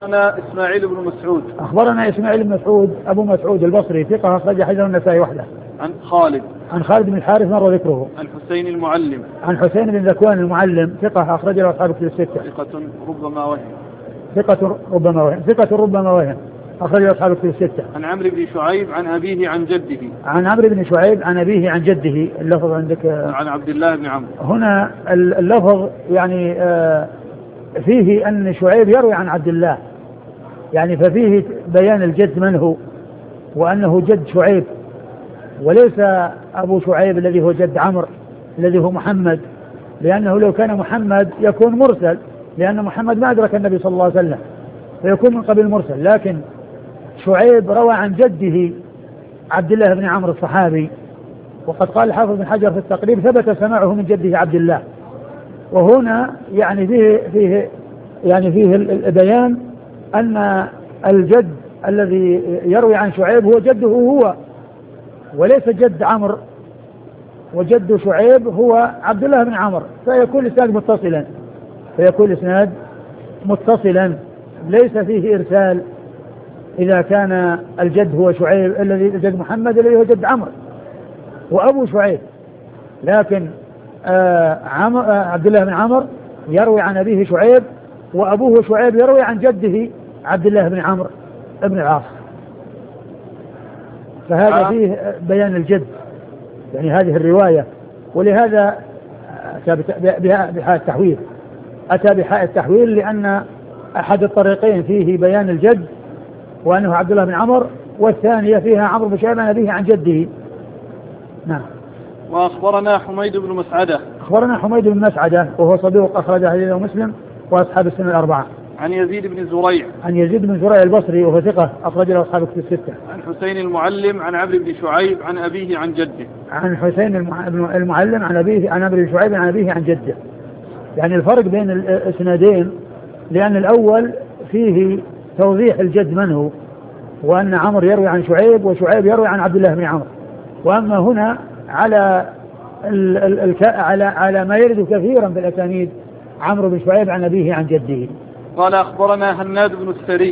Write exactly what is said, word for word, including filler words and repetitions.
أنا إسماعيل بن مسعود. أخبرنا إسماعيل بن مسعود أبو مسعود البصري ثقة أخرج حديثه النسائي وحده. عن خالد عن خالد بن الحارث مر ذكره. عن حسين المعلم. عن حسين بن ذكوان المعلم ثقة أخرج له أصحاب الكتب الستة. ثقة ربما وهم. ثقة ربما وهم. ثقة ربما وهم أخرج له أصحاب الكتب الستة. عن عمرو بن شعيب عن أبيه عن جده. عن عمرو بن شعيب عن أبيه عن جده. اللفظ عندك عن عبد الله بن عمرو. هنا اللفظ يعني فيه أن شعيب يروي عن عبد الله، يعني ففيه بيان الجد من هو، وأنه جد شعيب وليس أبو شعيب الذي هو جد عمرو الذي هو محمد، لأنه لو كان محمد يكون مرسل، لأن محمد ما أدرك النبي صلى الله عليه وسلم فيكون من قبل مرسل. لكن شعيب روى عن جده عبد الله بن عمرو الصحابي، وقد قال الحافظ بن حجر في التقريب ثبت سماعه من جده عبد الله. وهنا يعني فيه فيه يعني فيه البيان أن الجد الذي يروي عن شعيب هو جده هو وليس جد عمرو، وجد شعيب هو عبد الله بن عمرو، فيكون الإسناد متصلا فيكون الإسناد متصلا ليس فيه إرسال إذا كان الجد هو شعيب الذي جد محمد الذي هو جد عمرو وأبو شعيب. لكن آه عمر آه عبد الله بن عمرو يروي عن أبيه شعيب، وأبوه شعيب يروي عن جده عبد الله بن عمرو ابن العاص، فهذا فيه بيان الجد يعني هذه الرواية. ولهذا أتى بحاء التحويل أتى بحاء التحويل لأن أحد الطريقين فيه بيان الجد وأنه عبد الله بن عمرو، والثانية فيها عمرو بن شعيب عن أبيه عن جده. نعم. وأخبرنا حميد بن مسعدة. أخبرنا حميد بن مسعدة وهو صدوق أخرج حديثه مسلم وأصحاب السنة الأربعة. عن يزيد بن زريع. عن يزيد بن زريع البصري وهو ثقة أخرج له أصحاب الكتب الستة. عن حسين المعلم عن عمرو بن شعيب عن أبيه عن جده. عن حسين المعلم عن أبيه عن عمرو بن شعيب عن أبيه عن جده. يعني الفرق بين الإسنادين لأن الأول فيه توضيح الجد من هو، وأن عمرو يروي عن شعيب وشعيب يروي عن عبد الله بن عمرو. وأما هنا على ال ال على على ما يرد كثيرا بالأسانيد عمرو بن شعيب عن أبيه عن جده. قال أخبرنا هناد بن السري.